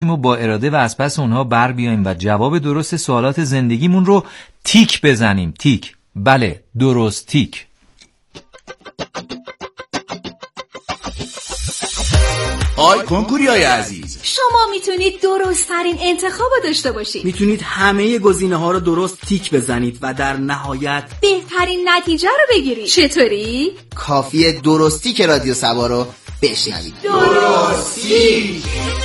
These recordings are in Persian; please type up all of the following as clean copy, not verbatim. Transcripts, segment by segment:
و با اراده و از پس اونها بر بیاییم و جواب درست سوالات زندگیمون رو تیک بزنیم. تیک، بله درست تیک. کنکوریای عزیز، شما میتونید درست‌ترین انتخاب رو داشته باشید. میتونید همه گزینه‌ها رو درست تیک بزنید و در نهایت بهترین نتیجه رو بگیرید. چطوری؟ کافیه درستی که رادیو سبا رو بشنوید. درستی.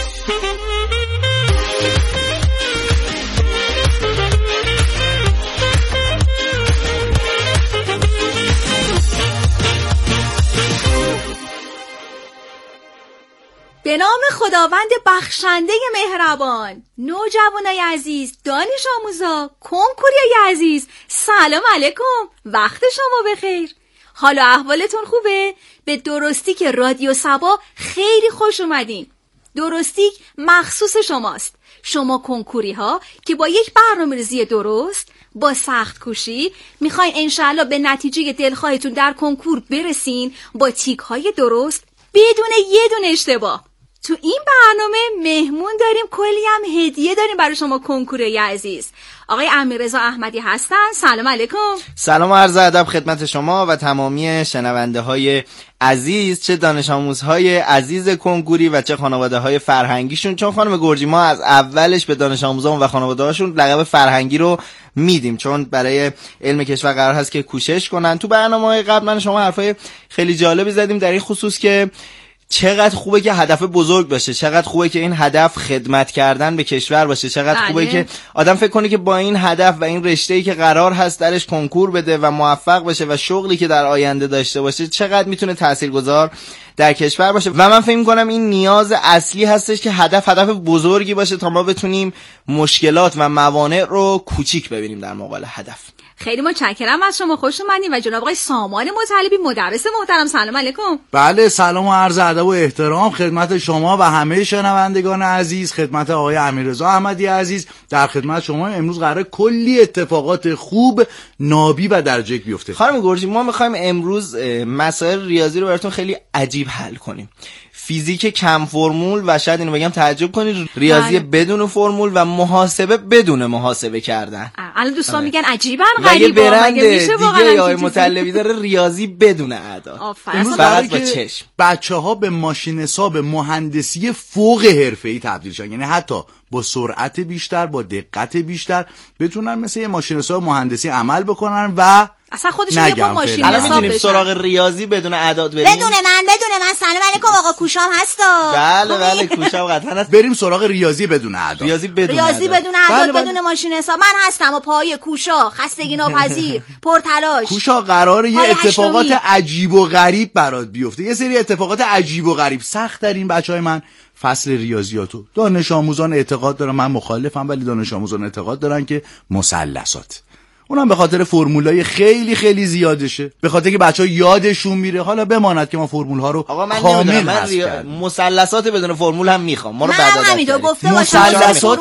به نام خداوند بخشنده مهربان، نوجوانای عزیز، دانش آموزا، کنکوریای عزیز، سلام علیکم، وقت شما بخیر. حالا احوالتون خوبه؟ به درستیک رادیو سبا خیلی خوش اومدین. درستیک مخصوص شماست، شما کنکوری ها که با یک برنامه‌ریزی درست، با سخت کوشی میخواین انشالله به نتیجه دلخواهتون در کنکور برسین، با تیک های درست بدون یه دونه اشتباه. تو این برنامه مهمون داریم، کلی هم هدیه داریم برای شما کنکوری عزیز. آقای امیررضا احمدی هستن. سلام علیکم. سلام و عرض ادب خدمت شما و تمامی شنونده های عزیز، چه دانش آموزهای عزیز کنکوری و چه خانواده های فرهنگیشون، چون خانم گرجی ما از اولش به دانش آموزان و خانواده هاشون لقب فرهنگی رو میدیم، چون برای علم کشور قرار هست که کوشش کنن. تو برنامه‌های قبل من شما حرفای خیلی جالبی زدیم در این خصوص که چقدر خوبه که هدف بزرگ باشه، چقدر خوبه که این هدف خدمت کردن به کشور باشه، چقدر خوبه که آدم فکر کنه که با این هدف و این رشته‌ای که قرار هست درش کنکور بده و موفق بشه و شغلی که در آینده داشته باشه چقدر میتونه تاثیرگذار در کشور باشه. و من فکر می‌کنم این نیاز اصلی هستش که هدف بزرگی باشه تا ما بتونیم مشکلات و موانع رو کوچیک ببینیم در مقابل هدف. خیلی متشکرم از شما، خوش اومدین. و جناب آقای سامان مطلبی، مدرس محترم، سلام علیکم. بله، سلام و عرض ادب و احترام خدمت شما و همه شنوندگان عزیز، خدمت آقای امیررضا احمدی عزیز. در خدمت شما امروز قراره کلی اتفاقات خوب، نابی و درجه بیفته. خانم گرجی، ما می‌خوایم امروز مسائل ریاضی رو براتون خیلی عجیب حل کنیم. فیزیک کم فرمول و شاید اینو بگم تعجب کنید، ریاضی بدون فرمول و محاسبه بدون محاسبه کردن. الان دوستان میگن عجیبا غریبه، مگه میشه واقعا؟ دیگه آقای مطلبی داره ریاضی بدون اعداد. امروز فقط با چشم. بچه‌ها به ماشین حساب مهندسی فوق حرفه‌ای تبدیل شدن، یعنی حتی با سرعت بیشتر، با دقت بیشتر بتونن مثل یه ماشین حساب مهندسی عمل بکنن و اصلا خودشون یه با ماشین حساب بشن. میتونیم سراغ ریاضی بدون اعداد بریم. بدون من سلام علیکم آقا کوشام هستا. بله کوشام قطعا هست. بریم سراغ ریاضی بدون اعداد. ریاضی بدون اعداد بدون ماشین حساب. من هستم و پای کوشا، خستگی ناپذیر، پرتلاش. کوشا قراره یه اتفاقات عجیب و غریب برات بیفته. یه سری اتفاقات عجیب و غریب. سخت ترین بچهای من فصل ریاضیاتو. دانش آموزان اعتقاد دارن، من مخالفم، ولی دانش آموزان اعتقاد دارن که مثلثات، اونم به خاطر فرمولای خیلی خیلی زیادشه، به خاطر که بچه‌ها یادشون میره. حالا بماند که ما فرمول‌ها رو کامل حذف کردیم. مثلثات بدون فرمول هم میخوام، ما رو بعد مثلثات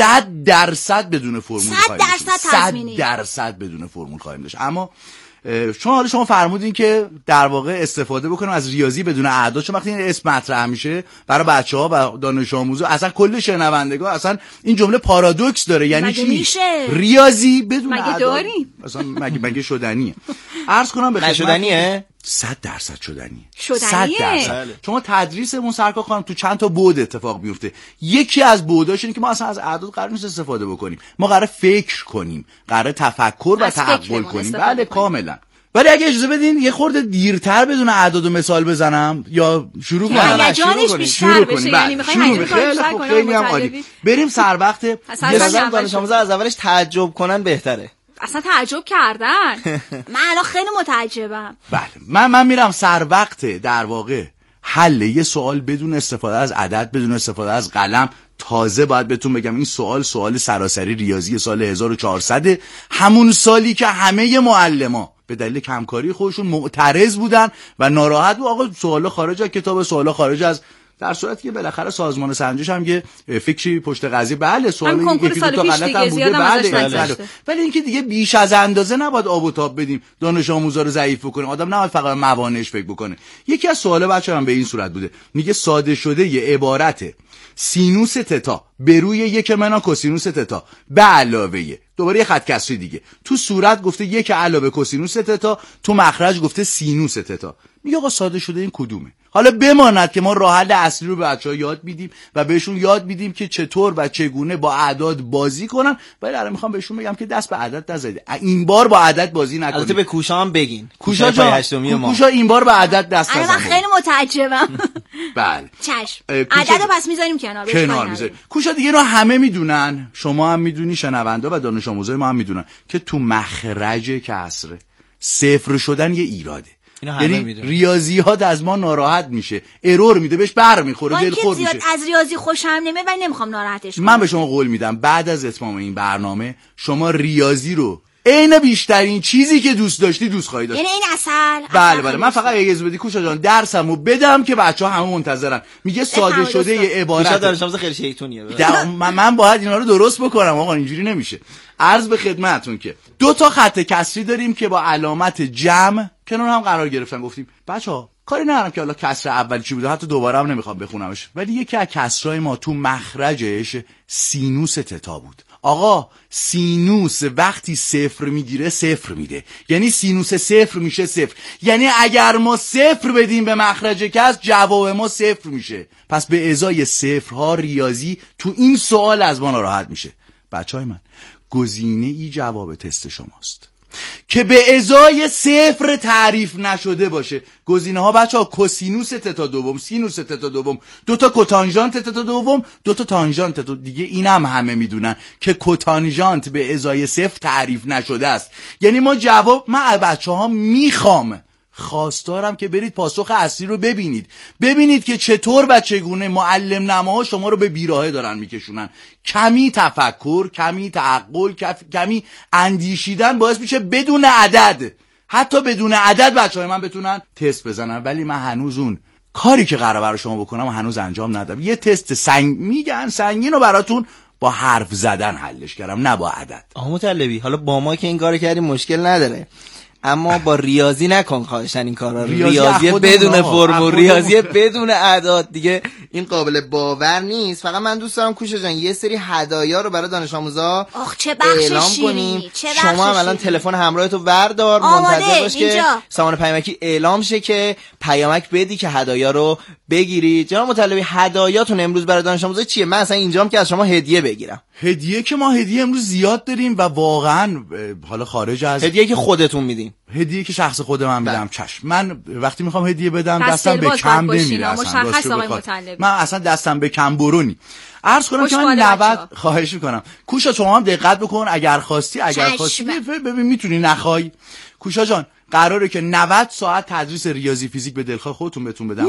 100% بدون فرمول خواهیم داشت. 100% بدون فرمول خواهیم داشت. اما شما فرمودین که در واقع استفاده بکنیم از ریاضی بدون اعداد، چون وقتی این اسم مطرح میشه برای بچه‌ها و دانش آموزا، اصلا کل شنوندگان، اصلا این جمله پارادوکس داره. یعنی چی؟ میشه؟ ریاضی بدون اعداد اصلا مگه شدنیه؟ عرض کنم به خدمت شدنیه؟ 100% شدنیه. 100%. شما تدریسمون سرکار خانم تو چند تا بعد اتفاق میفته. یکی از بعداش اینه که ما اصلا از اعداد قرار نیست استفاده بکنیم، ما قرار فکر کنیم، قرار تفکر و تعقل کنیم. بله کاملا. ولی اگه اجازه بدین یه خورده دیرتر بدون اعداد و مثال بزنم یا شروع کنم؟ شروع کنیم. یعنی می‌خوایم خیلی هم عالی. بریم سر وقت. مثلا دانش آموزا از اولش تعجب کنن بهتره. اصلا تعجب کردن. من الان خیلی متعجبم. بله، من میرم سر وقت در واقع حل یه سوال بدون استفاده از عدد، بدون استفاده از قلم. تازه باید بهتون بگم این سوال سراسری ریاضی سال 1400، همون سالی که همه معلما به دلیل کمکاری خودشون معترض بودن و ناراحت بود. آقا سوالا خارج از کتاب، سوالا خارج از در صورتی که بالاخره سازمان سنجش هم یه فکری پشت قضیه بله سوال هم یکی دو تا غلط هم بوده بله ولی اینکه دیگه بیش از اندازه نباید آب و تاب بدیم دانش آموزا رو ضعیف بکنیم. آدم نباید فقط موانعش فکر بکنه. یکی از سوال بچه‌ها به این صورت بوده، میگه ساده شده یه عبارت سینوس تتا به روی 1 - کوسینوس تتا به علاوه دوباره یه خط کسری دیگه تو صورت گفته 1 علاوه کوسینوس تتا، تو مخرج گفته سینوس تتا. میگه آقا ساده شده این کدومه؟ حالا بماند که ما راه حل اصلی رو به بچه‌ها یاد میدیم و بهشون یاد میدیم که چطور و چگونه با اعداد بازی کنن، ولی الان میخوام بهشون بگم که دست به عدد نزنید. این بار با عدد بازی نکنید. البته به کوشا هم بگین. کوشا این بار به عدد دست نزنید. من خیلی متعجبم. بله. چشم. عددو پس میذاریم کنار میذاریم. کوشا دیگه رو همه میدونن، شما هم میدونی، شنوندا و دانش آموزای ما هم میدونن که تو مخرج کسر صفر شدن یه ایراده. یعنی ریاضیات از ما ناراحت میشه، ارور میده، بهش برمیخوره، دلخور میشه. از ریاضی خوشم نمیاد ولی نمیخوام ناراحتش کنم. من به شما قول میدم بعد از اتمام این برنامه شما ریاضی رو عین بیشترین چیزی که دوست داشتی دوست خواهی داشت. یعنی این اصل بله من فقط اجازه بدی کوشا جان درسمو بدم که بچه‌ها همه منتظرن. میگه ساده شده یه عبارت. کوشا دانش آموز خیلی شیطونیه. من باید اینا رو درست بکنم آقا، اینجوری نمیشه. عرض به خدمتتون که 2 تا خط کسری داریم که با علامت جمع کنار هم قرار گرفتن. گفتیم بچه‌ها کاری ندارم که حالا کسر اولی چی بوده، حتی دوباره هم نمیخوام بخونمش، ولی یکی از کسرهای ما تو مخرجش سینوس تتا بود. آقا سینوس وقتی 0 میگیره 0 میده، یعنی سینوس 0 میشه 0. یعنی اگر ما 0 بدیم به مخرج کسر جواب ما 0 میشه. پس به ازای صفرها ریاضی تو این سوال از ما ناراحت میشه. بچهای من گزینه ای جواب تست شماست که به ازای 0 تعریف نشده باشه. گزینه ها بچه‌ها کوسینوس تتا دوم، سینوس تتا دوم، 2 تا کوتانژانت تتا دوم، 2 تا تانژانت تتا دیگه. اینم همه میدونن که کوتانژانت به ازای 0 تعریف نشده است. یعنی ما جواب، من بچه‌ها میخوام خواستارم که برید پاسخ اصلی رو ببینید که چطور و چگونه معلم نماها شما رو به بیراهه دارن میکشونن. کمی تفکر، کمی تعقل، کمی اندیشیدن باعث میشه بدون عدد، حتی بدون عدد بچه‌های من بتونن تست بزنن. ولی من هنوز اون کاری که قراره برای شما بکنم هنوز انجام ندادم. یه تست سنگین رو براتون با حرف زدن حلش کردم، نه با عدد. آقا مطلبی حالا با ما که این کارو کردیم مشکل نداره، اما با ریاضی نکن خواهشن این کارا رو. ریاضی بدون فرمول، ریاضی بدون اعداد دیگه این قابل باور نیست. فقط من دوست دارم کوشا جان یه سری هدایا رو برای دانش آموزا اعلام کنیم. شما هم الان تلفن همراهتو بردار، منتظر باش که سامان پیامکی اعلام شه که پیامک بدی که هدایا رو بگیری. جناب مطلبی هدایاتون امروز برای دانش آموزا چیه؟ من اصلا اینجام که از شما هدیه بگیرم. هدیه که ما هدیه امروز زیاد داریم و واقعا حالا خارج از هدیه که خودتون میدین، هدیه که شخص خود من میدم. چشم، من وقتی میخوام هدیه بدم دستم به کم نمیره. من اصلا دستم به کم برونی. عرض کنم که من 90 خواهش میکنم کوشا شما هم دقت بکن، اگر خواستی ببین میتونی نخوای. کوشا جان قراره که 90 ساعت تدریس ریاضی فیزیک به دلخواه خودتون بهتون بدم.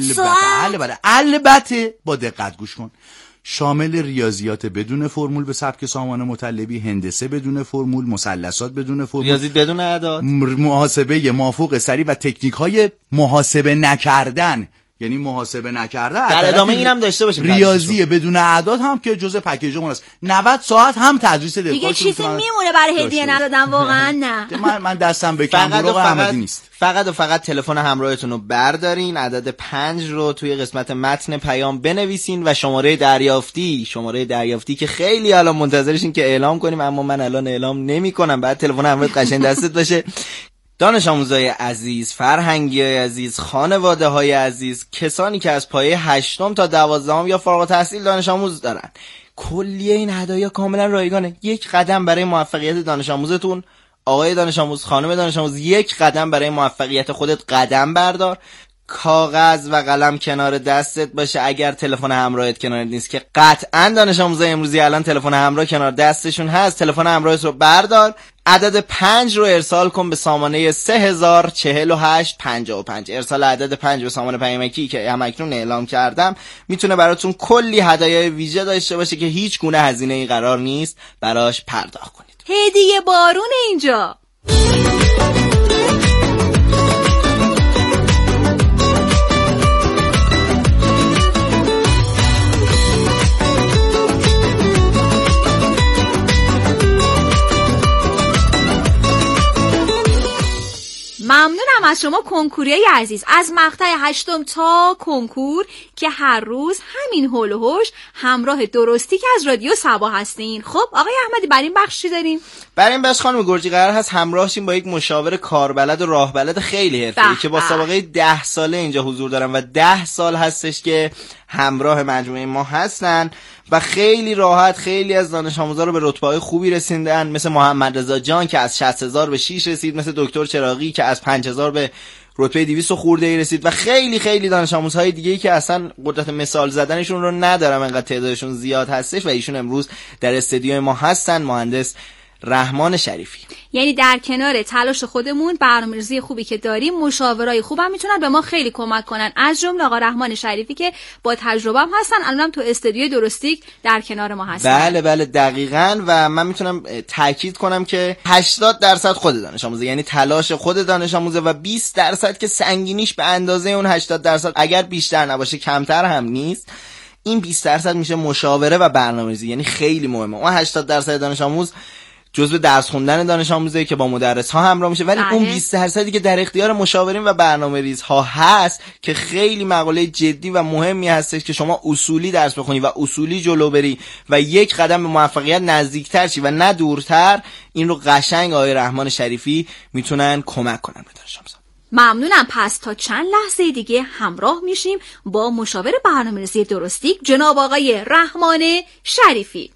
البته با دقت گوش کن. شامل ریاضیات بدون فرمول به سبک سامان مطلبی، هندسه بدون فرمول، مثلثات بدون فرمول، ریاضی بدون اعداد، محاسبه مافوق سریع و تکنیک‌های محاسبه نکردن. یعنی محاسبه نکردن در ادامه اینم داشته باشیم. ریاضی بدون اعداد هم که جزء پکیجمون است. 90 ساعت هم تدریس دلخواه. دیگه چیزی میمونه برای هدیه ندادن واقعا. نه من دستم به کمبورق احمدی نیست. فقط تلفن همراهتون رو بردارین، عدد 5 رو توی قسمت متن پیام بنویسین و شماره دریافتی که خیلی الان منتظرشین که اعلام کنیم، اما من الان اعلام نمی‌کنم، بعد تلفن همراهت قشنگ دستت باشه. دانش آموزای عزیز، فرهنگیای عزیز، خانواده های عزیز، کسانی که از پایه 8 تا 12 یا فارغ التحصیل دانش آموز دارن، کلیه این هدایا کاملا رایگانه. یک قدم برای موفقیت دانش آموزتون. آقای دانش آموز، خانم دانش آموز، یک قدم برای موفقیت خودت قدم بردار. کاغذ و قلم کنار دستت باشه. اگر تلفن همراهت کنارت نیست که قطعا دانش آموزای امروزی الان تلفن همراه کنار دستشون هست، تلفن همراهت رو بردار، عدد 5 رو ارسال کن به سامانه 304855. ارسال عدد 5 به سامانه پیامکی که همکنون اعلام کردم میتونه براتون کلی هدایای ویژه داشته باشه که هیچ گونه هزینه‌ای قرار نیست براش پرداخت کنید. هدیه بارون اینجا. ممنونم از شما کنکوریای عزیز از مقطع 8 تا کنکور که هر روز همین هول و هوش همراه درستی که از رادیو صبا هستین. خب آقای احمدی برای این بخش چی داریم؟ برای این بخش خانم گرجی قرار هست همراهشیم با یک مشاور کاربلد و راهبلد خیلی حرفه‌ای که با سابقه 10 ساله اینجا حضور دارن و 10 سال هستش که همراه مجموعه ما هستن و خیلی راحت خیلی از دانش آموزا رو به رتبه‌های خوبی رسوندن، مثل محمد رضا جان که از 60000 به 6 رسید، مثل دکتر چراغی که از 5000 به رتبه 200 خورده‌ای رسید و خیلی خیلی دانش آموزهای دیگه‌ای که اصلا قدرت مثال زدنشون رو ندارم، انقدر تعدادشون زیاد هستش و ایشون امروز در استودیوی ما هستن. مهندس رحمان شریفی. یعنی در کنار تلاش خودمون برنامه‌ریزی خوبی که داریم مشاورای خوبم میتونن به ما خیلی کمک کنن، از جمله آقا رحمان شریفی که با تجربه هم هستن، الانم تو استودیوی درستیک در کنار ما هستن. بله دقیقاً و من میتونم تاکید کنم که 80% خود دانش آموزه، یعنی تلاش خود دانش آموزه و 20% که سنگینیش به اندازه اون 80% اگر بیشتر نباشه کمتر هم نیست، این 20% میشه مشاوره و برنامه‌ریزی. یعنی خیلی مهمه. اون 80% دانش آموز جزء درس خوندن دانش آموزه که با مدرس ها همراه میشه، ولی اون 20% که در اختیار مشاورین و برنامه‌ریز ها هست که خیلی مقاله جدی و مهمی هستش که شما اصولی درس بخونی و اصولی جلو بری و یک قدم به موفقیت نزدیکتر شی و نه دورتر، این رو قشنگ آقای رحمان شریفی میتونن کمک کنن به دانش آموزا. ممنونم. پس تا چند لحظه دیگه همراه میشیم با مشاور برنامه‌ریزی درستیک جناب آقای رحمان شریفی.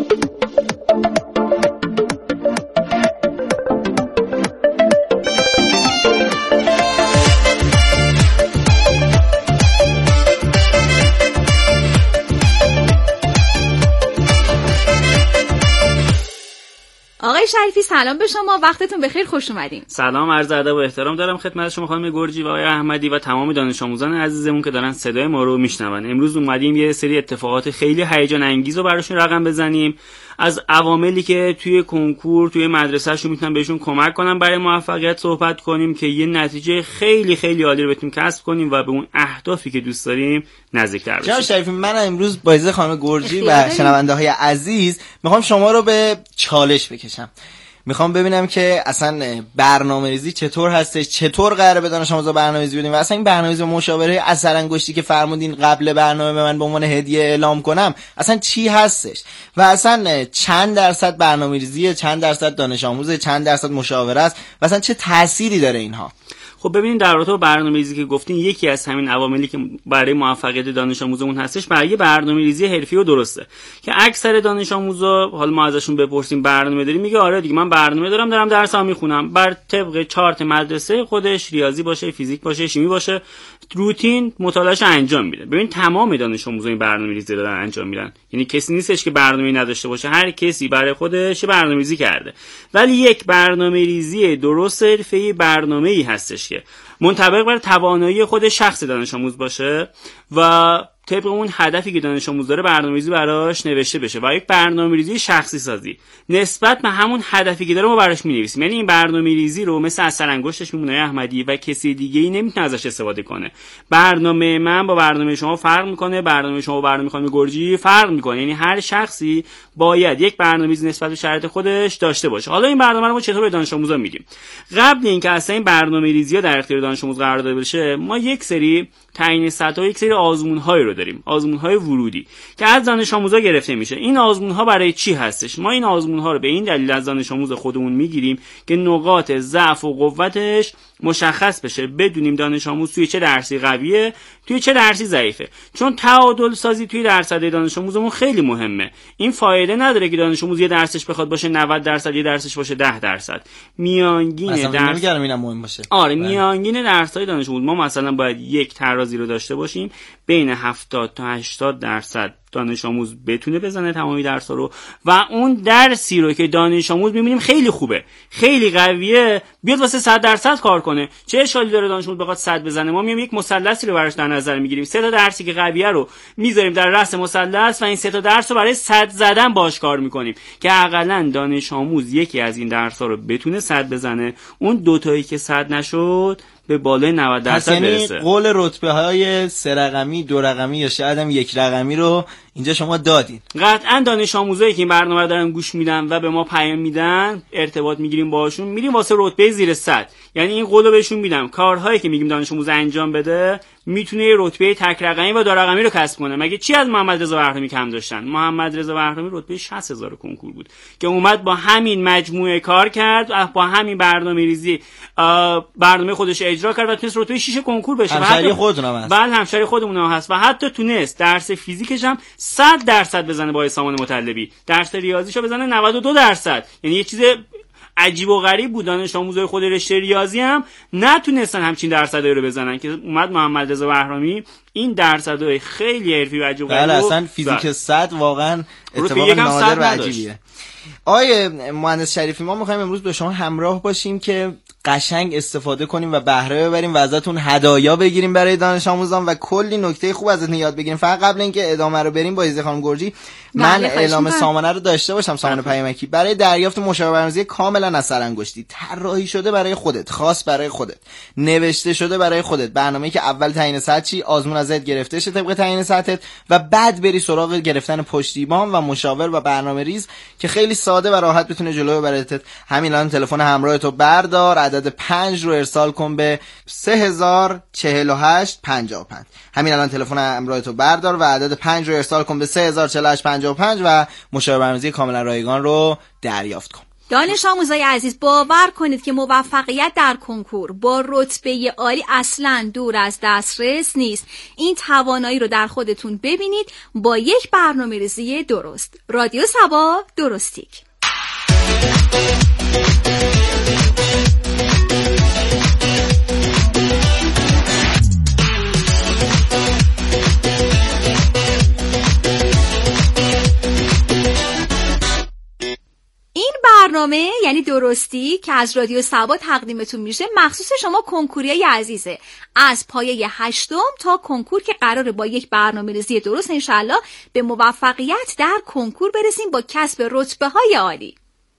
آقای شریفی سلام به شما، وقتتون بخیر، خوش اومدین. سلام، عرض ادب و احترام دارم خدمت شما خانم گرجی و آقای احمدی و تمام دانش آموزان عزیزمون که دارن صدای ما رو میشنون. امروز اومدیم یه سری اتفاقات خیلی هیجان انگیز رو براشون رقم بزنیم، از عواملی که توی کنکور توی مدرسه‌شون میتونن بهشون کمک کنن برای موفقیت صحبت کنیم که یه نتیجه خیلی خیلی عالی رو بتونیم کسب کنیم و به اون اهدافی که دوست داریم نزدیک‌تر بشیم. جناب شریفی، من امروز با اجازه خانم گرجی و شنونده‌های عزیز میخوام شما رو به چالش بکشم. میخوام ببینم که اصلا برنامه‌ریزی چطور هستش، چطور قراره به دانش آموزا برنامه‌ریزی بدیم و اصلا این برنامه‌ریزی و مشاوره اثر انگشتی که فرمودین قبل برنامه به من به عنوان هدیه اعلام کنم اصلا چی هستش و اصلا چند درصد برنامه‌ریزیه، چند درصد دانش آموزه، چند درصد مشاوره است و اصلا چه تأثیری داره اینها؟ خب ببینید، در رابطه با برنامه‌ریزی که گفتین، یکی از همین عواملی که برای موفقیت دانش آموزمون هستش برای برنامه‌ریزی حرفی و درسته که اکثر دانش آموزا حالا ما ازشون بپرسیم برنامه داری، میگه آره دیگه من برنامه دارم درسام میخونم بر طبق چارت مدرسه خودش، ریاضی باشه، فیزیک باشه، شیمی باشه، روتین مطالعه‌اش انجام میده. ببین تمام دانش آموزا این برنامه‌ریزی رو دارن انجام میدن، یعنی کسی نیستش که برنامه‌ای نداشته باشه، هر کسی برای خودش برنامه‌ریزی کرده. ولی یک برنامه‌ریزی درست حرفه‌ای برنامه‌ای هستش که منطبق بر توانایی خود شخص دانش آموز باشه و طبق اون هدفی که دانش آموز داره برنامه‌ریزی براش نوشته بشه و یک برنامه‌ریزی شخصی سازی نسبت به همون هدفی که داره ما براش می‌نویسیم. یعنی این برنامه‌ریزی رو مثل اثر انگشتش میمونه احمدی و کسی دیگه‌ای نمیتونه ازش استفاده کنه. برنامه من با برنامه شما فرق میکنه، برنامه شما با برنامه خانم گرجی فرق میکنه. یعنی هر شخصی باید یک برنامه‌ریزی نسبت به شرایط خودش داشته باشه. حالا این برنامه رو ما چطور به دانش آموزا میدیم؟ قبل اینکه اصلا این برنامه‌ریزی‌ها در اختیار دانش آموز قرار داده بشه، ما یک سری تعیین سطح و یک سری آزمون‌هایی رو داریم، آزمون‌های ورودی که از دانش آموزا گرفته میشه. این آزمون‌ها برای چی هستش؟ ما این آزمون‌ها رو به این دلیل از دانش آموز خودمون میگیریم که نقاط ضعف و قوتش مشخص بشه، بدونیم دانش آموز توی چه درسی قویه، توی چه درسی ضعیفه. چون تعادل سازی توی درصد دانش آموزمون خیلی مهمه. این فایده نداره که دانش آموز یه درسش بخواد باشه 90%، یه درسش باشه 10%. میانگین درس اینم مهم باشه. آره، میانگین درس‌های دانش آموز ما مثلا باید یک ترازی رو داشته باشیم بین 70 تا 80% دانش آموز بتونه بزنه تمامی درس‌ها رو و اون درسی رو که دانش آموز می‌بینیم خیلی خوبه، خیلی قویه، بیاد واسه 100% کار کنه. چه اشکالی داره دانش آموز بخواد 100 بزنه؟ ما میایم یک مثلثی رو براش در نظر می‌گیریم، 3 تا درسی که قویه رو می‌ذاریم در رأس مثلث و این 3 تا درس رو برای 100 زدن باش کار می‌کنیم که حداقل دانش آموز یکی از این درس‌ها رو بتونه 100 بزنه، اون دو تایی که 100 نشد به بالای 90% برسه. یعنی قول رتبه‌های 3 رقمی، 2 رقمی یا شاید هم 1 رقمی رو اینجا شما دادین. قطعا دانش آموزایی که این برنامه رو دارن گوش میدن و به ما پیام میدن، ارتباط میگیریم باهاشون، میریم واسه رتبه زیر 100. یعنی این قولو بهشون میدم کارهایی که میگیم دانش آموز انجام بده میتونه رتبه تک رقمی و 2 رقمی رو کسب کنه. مگه چی از محمد رضا بهرامی کم داشتن؟ محمد رضا بهرامی رتبه 60000 کنکور بود که اومد با همین مجموعه کار کرد، با همین برنامه‌ریزی برنامه خودش اجرا کرد و تونست رتبه 6 کنکور بشه. همشری خودمون هست. بله همشری خودمون هم هست و حتی تونست درس فیزیکش هم 100% بزنه با سامان مطلبی، درس ریاضیشو بزنه 92%. یعنی یه چیز عجیب و غریب بود. دانش آموزای خود رشته ریاضی هم نتونستن همچین درصدایی رو بزنن که اومد محمد رضا بهرامی این درصدای خیلی حرفی و عجیب و غریب. بله اصلا فیزیک 100 واقعا اتفاق نادر و عجیبیه. آیه مهندس شریفی، ما می‌خوایم امروز با شما همراه باشیم که قشنگ استفاده کنیم و بهره ببریم و ازتون هدایا بگیریم برای دانش آموزان و کلی نکته خوب ازتون یاد بگیریم. فقط قبل اینکه ادامه رو بریم با ایزه خانم گرجی، من اعلام سامانه رو داشته باشم. سامانه پیامکی برای دریافت مشاوره برنامه‌ریزی کاملا از سرانگشتی، طراحی شده برای خودت، خاص برای خودت، نوشته شده برای خودت، برنامه‌ای که اول تعیین سطح چی، آزمون ازت گرفته شه طبق تعیین سطحت و بعد بری سراغ گرفتن پشتیبان و مشاور و برنامه‌ریز که خیلی ساده و راحت بتونه جلو ببرتت. همین الان تلفن همراهتو بردار، عدد 5 رو ارسال کن به 304855. همین الان تلفن همراهتو بردار و عدد 5 رو ارسال کن به 304855 و مشاوره برنامه‌ریزی کاملا رایگان رو دریافت کن. دانش آموزای عزیز، باور کنید که موفقیت در کنکور با رتبه عالی اصلاً دور از دسترس نیست. این توانایی رو در خودتون ببینید با یک برنامه‌ریزی درست. رادیو سبا، درستیک. برنامه یعنی درستی که از رادیو سبا تقدیمتون میشه مخصوص شما کنکوریای عزیزه، از پایه 8 تا کنکور که قراره با یک برنامه‌ریزی درست انشالله به موفقیت در کنکور برسیم با کسب رتبه‌های عالی.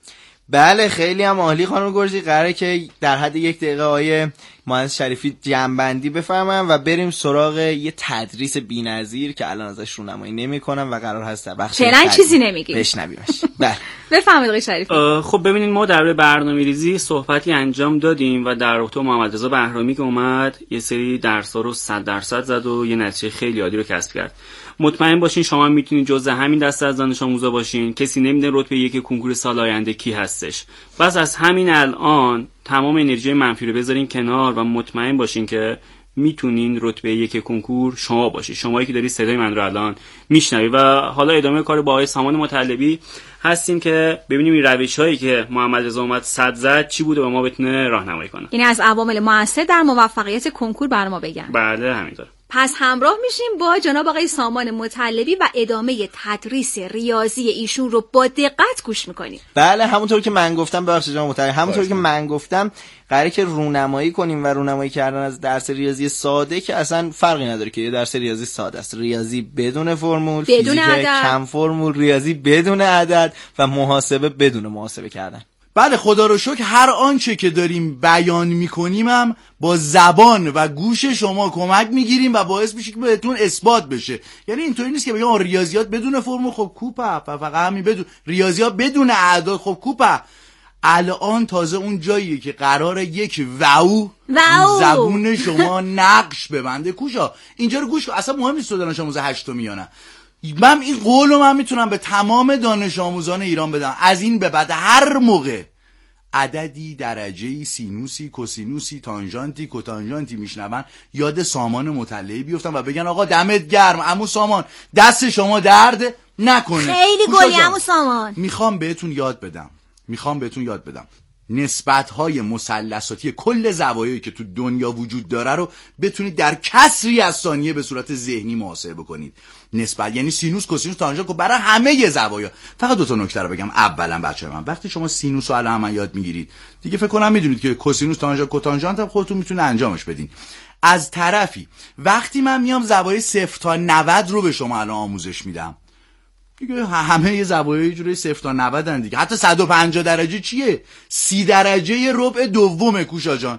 بله خیلی هم عالی خانم گرجی. قراره که در حد 1 دقیقه آیه مهندس شریفی جمع‌بندی بفرمایم و بریم سراغ یه تدریس بی‌نظیر که الان ازش رونمایی نمی‌کنم و قرار هست در بخش فعلا چیزی نمیگیم بشنویمش. بله بفرمایید آقای شریفی. خب ببینید ما در برنامه‌ریزی صحبتی انجام دادیم و در رابطه محمد رضا بهرامی که اومد یه سری درس‌ها رو 100% زد و یه نتیجه خیلی عالی رو کسب کرد. مطمئن باشین شما میتونید جزء همین دسته از دانش آموزا باشین. کسی نمیدونه رتبه 1 کنکور سال آینده کی هستش. بس از همین الان تمام انرژی منفی رو بذارین کنار و مطمئن باشین که میتونین رتبه 1 کنکور شما باشی، شمایی که داری صدای من رو الان میشنوی. و حالا ادامه کار با آقای سامان مطلبی هستیم که ببینیم این روش‌هایی که محمد رضا اومد 100 زد چی بوده و ما بتونه راهنمایی کنه. این از عوامل مؤثر در موفقیت کنکور بر ما بگن. بله همینطور. پس همراه میشیم با جناب آقای سامان مطلبی و ادامه تدریس ریاضی ایشون رو با دقت گوش میکنیم. بله همونطور که من گفتم، ببخشید جناب مطلبی، همونطور که من گفتم قراره که رونمایی کنیم و رونمایی کردن از درس ریاضی ساده که اصلا فرقی نداره که یه درس ریاضی ساده است، ریاضی بدون فرمول، بدون فیزیک عدد، کم فرمول، ریاضی بدون عدد و محاسبه بدون محاسبه کردن. بله خدا رو شکر هر آنچه که داریم بیان میکنیم هم با زبان و گوش شما کمک میگیریم و باعث میشه که بهتون اثبات بشه. یعنی اینطوری نیست که بگم ریاضیات بدون فرمول خب کوپه، فقط همین بدون ریاضیات بدون اعداد خب کوپه. الان تازه اون جاییه که قراره یک واو زبون شما نقش ببنده. کوشا اینجا رو گوش کن، اصلا مهم نیست تو دانش آموز 8 یا نه. من این قولو من میتونم به تمام دانش آموزان ایران بدم، از این به بعد هر موقع عددی، درجه‌ای، سینوسی، کوسینوسی، تانژانتی، کوتانژانتی میشنون یاد سامان مطلعی بیفتن و بگن آقا دمت گرم عمو سامان، دست شما درد نکنه. خیلی گلی عمو سامان. میخوام بهتون یاد بدم نسبت‌های مثلثاتی کل زوایایی که تو دنیا وجود داره رو بتونید در کسری از ثانیه به صورت ذهنی محاسبه بکنید. نسبت یعنی سینوس، کوسینوس، تانژانت برای همه زوایا. فقط 2 نکته رو بگم. اولا بچه‌ها من وقتی شما سینوس رو الان یاد میگیرید دیگه فکر کنم میدونید که کوسینوس، تانژانت، کوتانژانت هم خودتون میتونه انجامش بدین. از طرفی وقتی من میام زوایای 0 تا 90 رو به شما الان آموزش میدم دیگه همه یه زوایای جوری 0 تا 90 ان دیگه. حتی 150 درجه چیه؟ 30 درجه ربع دومه کوشا جان.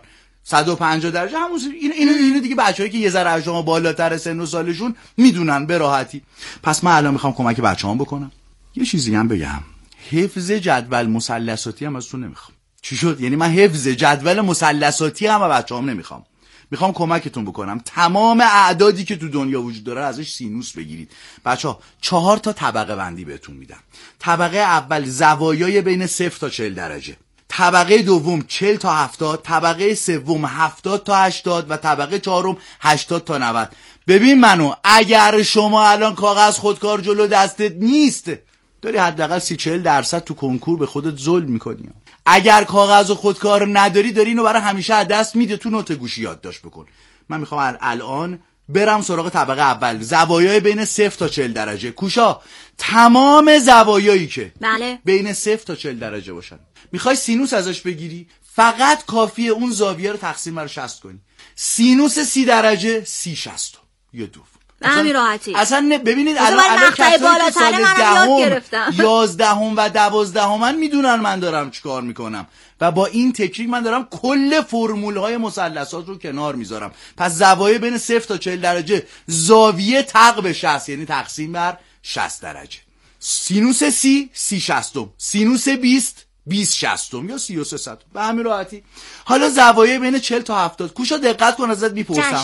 150 درجه همون اینو دیگه بچه‌هایی که یه ذره از شما بالاتر سن و سالشون میدونن به راحتی. پس من الان میخوام کمک بچه‌هام بکنم. یه چیزی هم بگم، حفظ جدول مثلثاتی هم ازتون نمیخوام. چی شد؟ یعنی من حفظ جدول مثلثاتی هم از بچه‌هام نمیخوام. میخوام کمکتون بکنم تمام اعدادی که تو دنیا وجود داره ازش سینوس بگیرید. بچه‌ها 4 تا طبقه بندی بهتون میدم. طبقه اول زوایای بین 0 تا 40 درجه. طبقه دوم 40 تا 70، طبقه سوم 70 تا 80 و طبقه چهارم 80 تا 90. ببین منو، اگر شما الان کاغذ خودکار جلو دستت نیست، داری حداقل 30-40% تو کنکور به خودت ظلم میکنی. اگر کاغذ و خودکار نداری، داری اینو برای همیشه از دست میده. تو نوت گوشی یادداشت بکن. من میخوام الان برم سراغ طبقه اول، زوایای بین 0 تا 40 درجه. کوشا تمام زوایایی که بله بین 0 تا 40 درجه باشن، میخوای سینوس ازش بگیری، فقط کافیه اون زاویه رو تقسیم بر 60 کنی. سینوس 30 درجه 30/60 یه دوم. همین راحتی. اصلا ببینید الان مقطع بالاتر منم یاد گرفتم. 11 و 12 من میدونن من دارم چیکار میکنم و با این تکنیک من دارم کل فرمولهای مثلثات رو کنار میذارم. پس زوایای بین 0 تا 40 درجه زاویه طق به 60 یعنی تقسیم بر 60 درجه. سینوس 30 30/60، سینوس 20 20/60 یا 33/100 به همین راحتی. حالا زوایای بین 40 تا 70. کوشا دقت کن ازت میپرسم.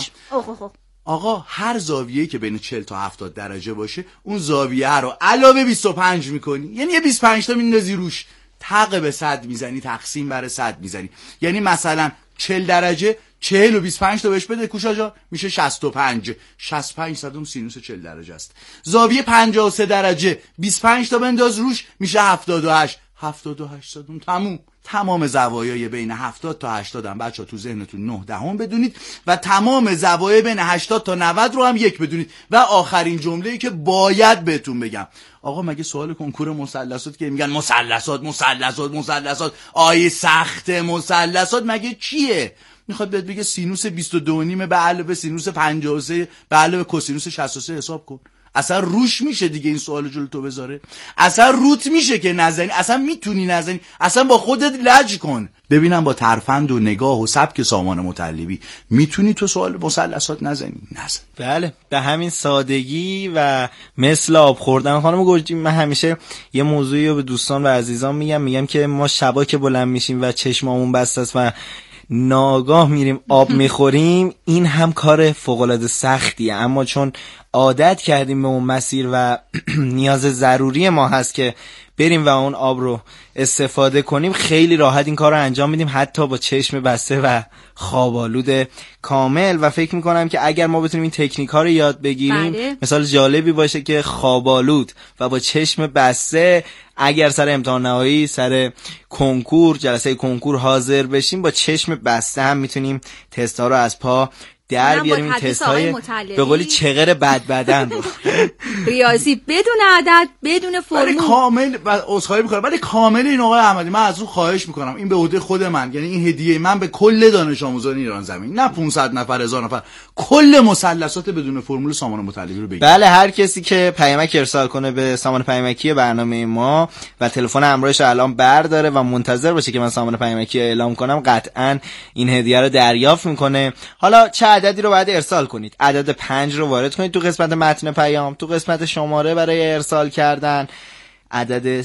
آقا هر زاویه‌ای که بین 40 تا 70 درجه باشه، اون زاویه رو علاوه 25 میکنی، یعنی یه 25 تا میندازی روش، طق به 100 میزنی، تقسیم بر 100 میزنی. یعنی مثلا 40 درجه 40 و 25 تا بهش بده کوشا جان، میشه 65. 65 صدم سینوس 40 درجه است. زاویه 53 درجه 25 تا بنداز روش، میشه 78. 78 صدم تمام زوایای بین 70 تا 80 هم بچه‌ها تو ذهنتون 9 دهم بدونید و تمام زوایای بین 80 تا 90 رو هم 1 بدونید. و آخرین جمله‌ای که باید بهتون بگم، آقا مگه سوال کنکور مثلثات که میگن مثلثات آیه سخت مثلثات مگه چیه؟ میخواد بهت بگه سینوس 22.5 به علاوه سینوس 53 به علاوه کوسینوس 63 حساب کن. اصلا روش میشه دیگه این سوال جلو تو بذاره؟ اصلا روت میشه که نزنی؟ اصلا میتونی نزنی؟ اصلا با خودت لج کن ببینم با ترفند و نگاه و سبک سامان مطلبی میتونی تو سوال مثلثات نزنی؟ نزن. بله به همین سادگی و مثل آب خوردن. خانم گرجی من همیشه یه موضوعی رو به دوستان و عزیزان میگم که ما شبا که بلند میشیم و چشمامون بسته است و ناگاه میریم آب میخوریم، این هم کار فوق‌العاده سختیه، اما چون عادت کردیم به اون مسیر و نیاز ضروری ما هست که بریم و اون آب رو استفاده کنیم، خیلی راحت این کار رو انجام میدیم، حتی با چشم بسته و خوابالود کامل. و فکر میکنم که اگر ما بتونیم این تکنیک ها رو یاد بگیریم، مثال جالبی باشه که خوابالود و با چشم بسته اگر سر امتحان نهایی، سر کنکور، جلسه کنکور حاضر بشیم، با چشم بسته هم میتونیم تست ها رو از پا در بیاریم. این تست های به قولی چغر بدن رو ریاضی بدون عدد بدون فرمول کامل و عذرخواهی میکنم ولی کامل این آقای احمدی من از اون خواهش میکنم، این به عهده خود من، یعنی این هدیه من به کل دانش آموزان ایران زمین، نه 500 نفر 1000 نفر، کل مثلثات بدون فرمول سامان مطلبی رو بگید. بله هر کسی که پیامک ارسال کنه به سامان پیامکی برنامه ما و تلفن همراهش الان برداره و منتظر باشه که من سامان پیامکی اعلام کنم، قطعا این هدیه رو دریافت میکنه. حالا چه عددی رو باید ارسال کنید؟ عدد 5 رو وارد کنید تو قسمت متن پیام، تو قسمت شماره برای ارسال کردن عدد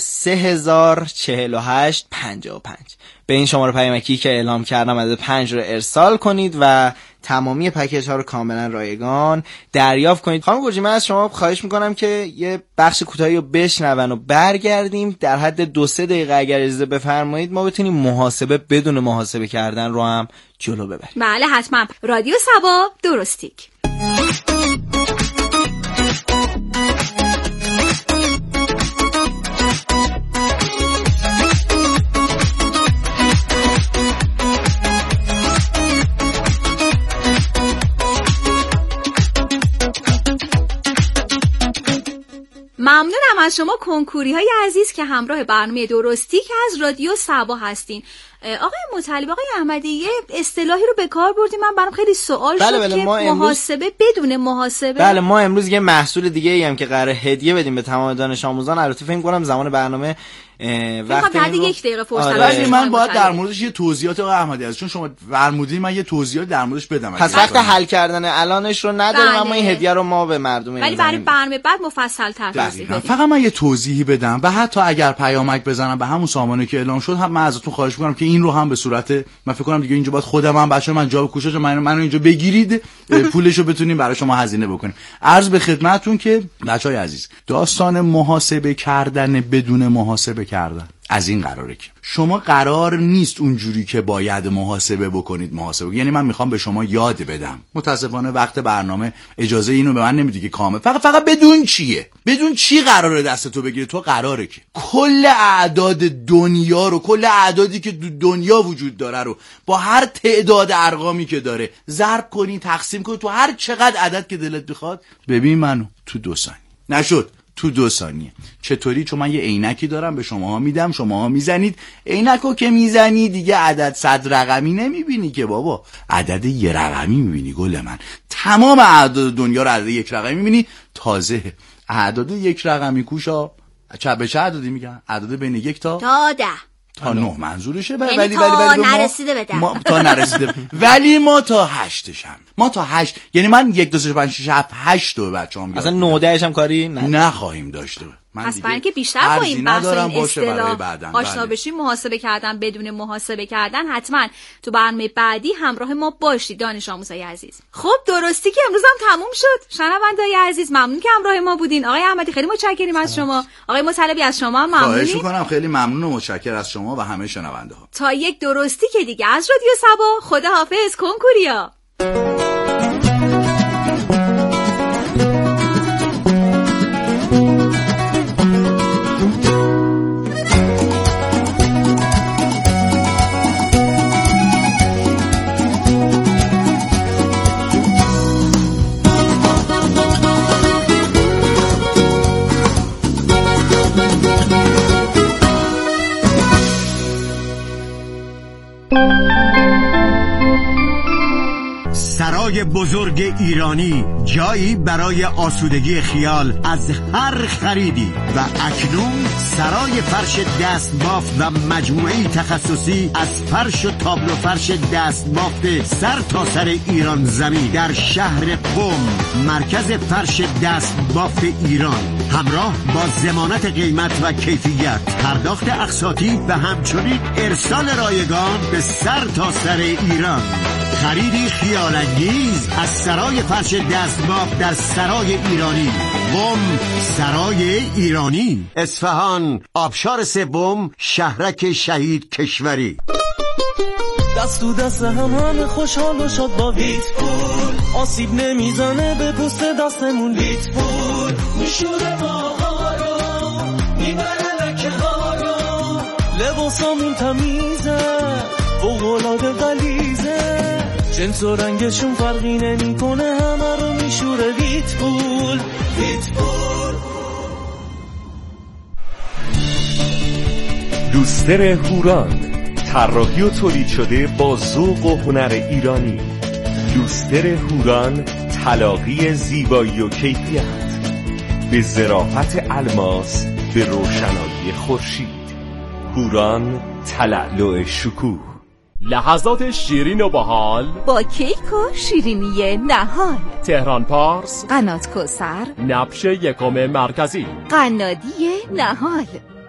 304855 به این شماره پیامکی که اعلام کردم عدد 5 رو ارسال کنید و تمامی پکیج ها رو کاملا رایگان دریافت کنید. خانم گرجی من از شما خواهش میکنم که یه بخش کوتاهی رو بشنون و برگردیم در حد 2-3 دقیقه اگر اجازه بفرمایید ما بتونیم محاسبه بدون محاسبه کردن رو هم جلو ببریم. بله حتما. رادیو سبا درستیک. ممنونم از شما کنکوری های عزیز که همراه برنامه درستی که از رادیو سبا هستین. آقای مطلب، آقای احمدی، یه اصطلاحی رو به کار بردیم، من برام خیلی سوال شد که محاسبه بدون محاسبه. بله، ما امروز یه محصول دیگه ای هم که قراره هدیه بدیم به تمام دانش آموزان. البته فکر کنم زمان برنامه وقت بعد یک دقیقه فرصت ولی من باید در موردش یه توضیحات آقای احمدی از چون شما فرمودین من یه توضیحات در موردش بدم. پس وقت حل کردن الانش رو نداریم، اما این هدیه رو ما به مردم ولی برای برنامه بعد مفصل تر توضیح بدیم. فقط من یه توضیحی بدم و حتی اگر پیامک بزنم به همون سامانه که اعلام شد، هم من ازتون خواهش می‌کنم که این رو هم به صورت، من فکر کنم دیگه اینجا باید خودم هم بچه‌ها من جواب کوشش منو اینجا بگیرید، پولشو بتونیم برای شما هزینه بکنیم. عرض به خدمتتون که بچه‌های عزیز، داستان محاسبه کردن بدون محاسبه کردن از این قراره که شما قرار نیست اونجوری که باید محاسبه بکنید محاسبه، یعنی من میخوام به شما یاد بدم. متاسفانه وقت برنامه اجازه اینو به من نمیده که کامل فقط بدون چیه، بدون چی قراره دست تو بگیره. تو قراره که کل اعداد دنیا رو، کل اعدادی که دنیا وجود داره رو با هر تعداد ارقامی که داره ضرب کنی، تقسیم کنی تو هر چقدر عدد که دلت بخواد. ببین منو تو 2 ثانیه نشد، تو 2 ثانیه. چطوری؟ چون من یه عینکی دارم به شماها میدم، شماها میزنید، عینکو که میزنی دیگه عدد 100 رقمی نمیبینی که بابا، عدد 1 رقمی میبینی. گل من تمام اعداد دنیا رو عدد 1 رقمی میبینی. تازه اعداد 1 رقمی کوشا به چه عددی میگن؟ عدد بین 1 تا 10 تا 9 منظورشه. ولی نرسیده به 10 ما تا نرسیده ولی ما تا 8 هم، ما تا 8، یعنی من 1 2 3 4 5 6 7 8 رو بچه‌ام اصلا 9 10 هم کاری نخواهیم داشته. پس برای اینکه بیشتر با این بحث این اصطلاح آشنا بشیم، محاسبه کردن بدون محاسبه کردن، حتما تو برنامه بعدی همراه ما باشید دانش آموزای عزیز. خب درستی که امروز هم تموم شد. شنونده‌های عزیز ممنون که همراه ما بودین. آقای احمدی خیلی متشکریم از شما. آقای مطلبی از شما هم ممنونیم. خواهش می‌کنم، خیلی ممنون و متشکر از شما و همه شنونده‌ها. تا یک درستی که دیگه از رادیو صبا. خداحافظ کنکوریا. سرای بزرگ ایرانی، جایی برای آسودگی خیال از هر خریدی. و اکنون سرای فرش دستبافت و مجموعه تخصصی از فرش و تابلو فرش دستبافت سر تا سر ایران زمین در شهر قم، مرکز فرش دستبافت ایران، همراه با ضمانت قیمت و کیفیت، پرداخت اقساطی و همچنین ارسال رایگان به سر تا سر ایران. خریدی خیال‌انگیز از سرای فرش دستبافت در سرای ایرانی، قم، سرای ایرانی، اصفهان، آبشار سوم، شهرک شهید کشوری. دست تو دست همه خوشحال و شاد با ویتپول، آسیب نمیزنه به پوست دستمون. ویتپول میشوره ماها رو، میبره لکه ها رو، لباسامون تمیزه فوق‌العاده غلیظه، جنس و رنگشون فرقی نمیکنه، همه رو میشوره ویتپول. ویتپول. لوستر هوران، طراحی و تولید شده با ذوق و هنر ایرانی. لوستر هوران، تلاقی زیبایی و کیفیت به ظرافت الماس، به روشنایی خورشید. هوران، تلألؤ شکوه. لحظات شیرین و باحال با کیک و شیرینی نهال. تهران پارس، قنات کوثر، نبش یکم مرکزی، قنادی نهال.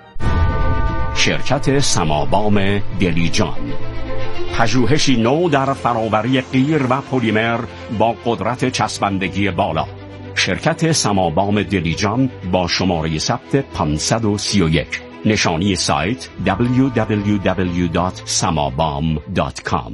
شرکت سمابام دلیجان، پژوهشی نو در فراوری غیر و پلیمر با قدرت چسبندگی بالا. شرکت سمابام دلیجان با شماره ثبت 531. نشانی سایت www.samabam.com.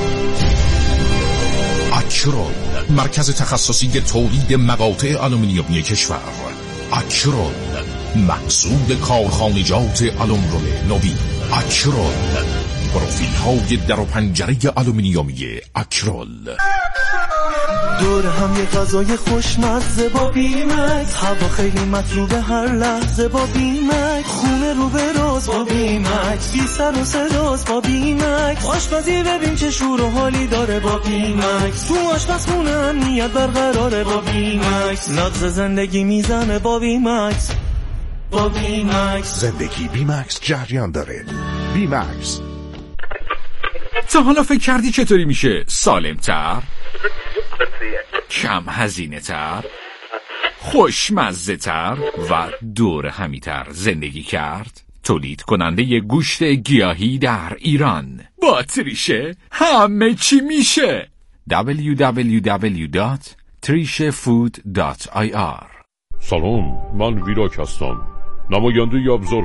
اکرون، مرکز تخصصی تولید مقاطع آلومینیومی کشور. اکرون، محصول کارخانجات آلومینیوم نوین. اکرون، پروفیل های در و پنجره آلومینیومی اکرول. دور هم یه غذای خوشمزه با بیمکس، هوا خیلی مطلوبه هر لحظه با بیمکس، خونه رو به راز با بیمکس، بی سر و صداست با بیمکس، آشپزی ببین چه شور و حالی داره با بیمکس، تو آشپزخونه امنیت برقراره با بیمکس، نبض زندگی میزنه با بیمکس. با بیمکس زندگی بیمکس جریان داره. بیمکس. تا حالا فکر کردی چطوری میشه سالمتر، کم هزینه تر، خوشمزه تر و دور همیتر زندگی کرد؟ تولید کننده گوشت گیاهی در ایران با تریشه همه چی میشه. www.trishefood.ir. سلام، من ویراک هستم، نماینده ابزار